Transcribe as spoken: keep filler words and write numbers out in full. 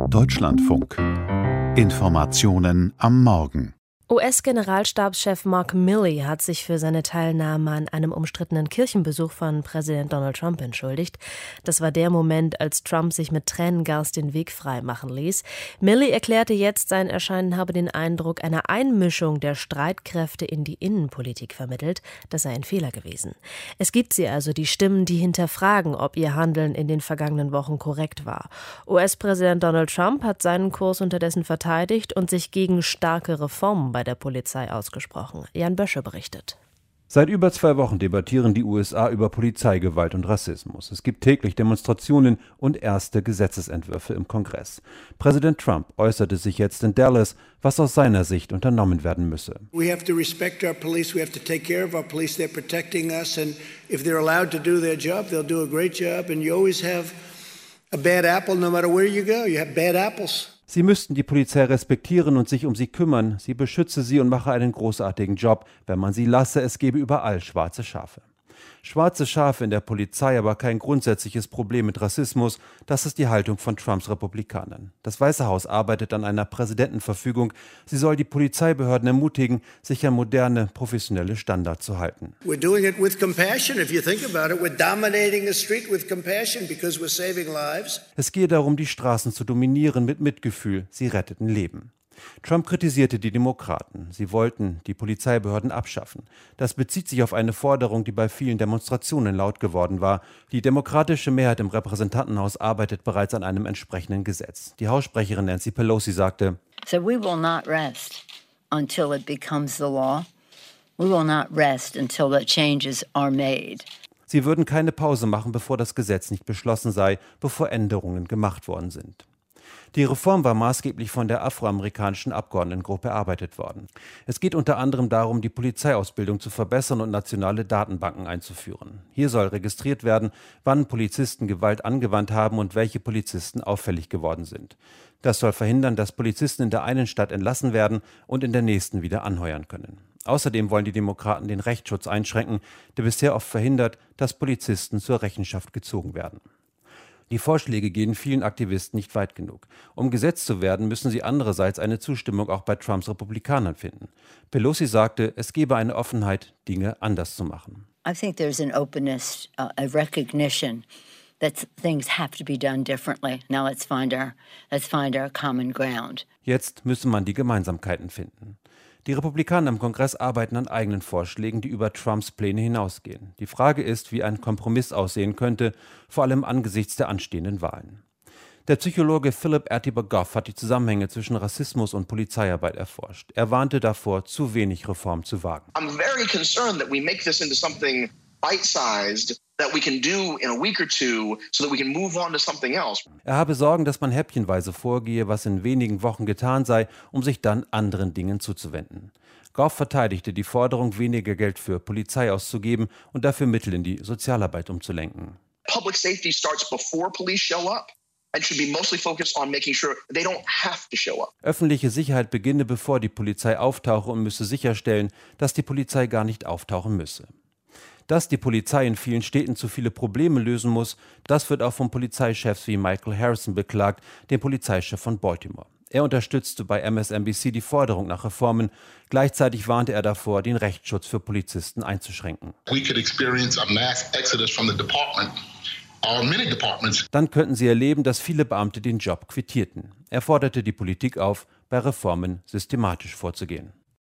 Deutschlandfunk. Informationen am Morgen. U S-Generalstabschef Mark Milley hat sich für seine Teilnahme an einem umstrittenen Kirchenbesuch von Präsident Donald Trump entschuldigt. Das war der Moment, als Trump sich mit Tränengas den Weg frei machen ließ. Milley erklärte jetzt, sein Erscheinen habe den Eindruck einer Einmischung der Streitkräfte in die Innenpolitik vermittelt. Das sei ein Fehler gewesen. Es gibt sie also, die Stimmen, die hinterfragen, ob ihr Handeln in den vergangenen Wochen korrekt war. U S-Präsident Donald Trump hat seinen Kurs unterdessen verteidigt und sich gegen starke Reformen bei der Polizei ausgesprochen. Jan Bösche berichtet. Seit über zwei Wochen debattieren die U S A über Polizeigewalt und Rassismus. Es gibt täglich Demonstrationen und erste Gesetzesentwürfe im Kongress. Präsident Trump äußerte sich jetzt in Dallas, was aus seiner Sicht unternommen werden müsse. We have to respect our police. We have to take care of our police. They're protecting us, and if they're allowed to do their job, they'll do a great job. And you always have a bad apple, no matter where you go. You have bad apples. Sie müssten die Polizei respektieren und sich um sie kümmern. Sie beschütze sie und mache einen großartigen Job. Wenn man sie lasse, es gebe überall schwarze Schafe. Schwarze Schafe in der Polizei, aber kein grundsätzliches Problem mit Rassismus. Das ist die Haltung von Trumps Republikanern. Das Weiße Haus arbeitet an einer Präsidentenverfügung. Sie soll die Polizeibehörden ermutigen, sich an moderne, professionelle Standards zu halten. We're doing it with compassion. If you think about it, we're dominating the street with compassion because we're saving lives. Es gehe darum, die Straßen zu dominieren mit Mitgefühl. Sie retteten Leben. Trump kritisierte die Demokraten. Sie wollten die Polizeibehörden abschaffen. Das bezieht sich auf eine Forderung, die bei vielen Demonstrationen laut geworden war. Die demokratische Mehrheit im Repräsentantenhaus arbeitet bereits an einem entsprechenden Gesetz. Die Haussprecherin Nancy Pelosi sagte: So we will not rest until it becomes the law. We will not rest until the changes are made. Sie würden keine Pause machen, bevor das Gesetz nicht beschlossen sei, bevor Änderungen gemacht worden sind. Die Reform war maßgeblich von der afroamerikanischen Abgeordnetengruppe erarbeitet worden. Es geht unter anderem darum, die Polizeiausbildung zu verbessern und nationale Datenbanken einzuführen. Hier soll registriert werden, wann Polizisten Gewalt angewandt haben und welche Polizisten auffällig geworden sind. Das soll verhindern, dass Polizisten in der einen Stadt entlassen werden und in der nächsten wieder anheuern können. Außerdem wollen die Demokraten den Rechtsschutz einschränken, der bisher oft verhindert, dass Polizisten zur Rechenschaft gezogen werden. Die Vorschläge gehen vielen Aktivisten nicht weit genug. Um gesetzt zu werden, müssen sie andererseits eine Zustimmung auch bei Trumps Republikanern finden. Pelosi sagte, es gebe eine Offenheit, Dinge anders zu machen. I think there's an openness, uh, a recognition that things have to be done differently. Now let's find our, let's find our common ground. Jetzt müsse man die Gemeinsamkeiten finden. Die Republikaner im Kongress arbeiten an eigenen Vorschlägen, die über Trumps Pläne hinausgehen. Die Frage ist, wie ein Kompromiss aussehen könnte, vor allem angesichts der anstehenden Wahlen. Der Psychologe Philip Atiba Goff hat die Zusammenhänge zwischen Rassismus und Polizeiarbeit erforscht. Er warnte davor, zu wenig Reform zu wagen. I'm very concerned that we make this into something bite-sized that we can do in a week or two so that we can move on to something else. Er habe Sorgen, dass man häppchenweise vorgehe, was in wenigen Wochen getan sei, um sich dann anderen Dingen zuzuwenden. Goff verteidigte die Forderung, weniger Geld für Polizei auszugeben und dafür Mittel in die Sozialarbeit umzulenken. Public safety starts before police show up and should be mostly focused on making sure they don't have to show up. Öffentliche Sicherheit beginne, bevor die Polizei auftauche, und müsse sicherstellen, dass die Polizei gar nicht auftauchen müsse. Dass die Polizei in vielen Städten zu viele Probleme lösen muss, das wird auch von Polizeichefs wie Michael Harrison beklagt, dem Polizeichef von Baltimore. Er unterstützte bei M S N B C die Forderung nach Reformen. Gleichzeitig warnte er davor, den Rechtsschutz für Polizisten einzuschränken. We could experience a mass exodus from the department. Or many departments. Dann könnten sie erleben, dass viele Beamte den Job quittierten. Er forderte die Politik auf, bei Reformen systematisch vorzugehen.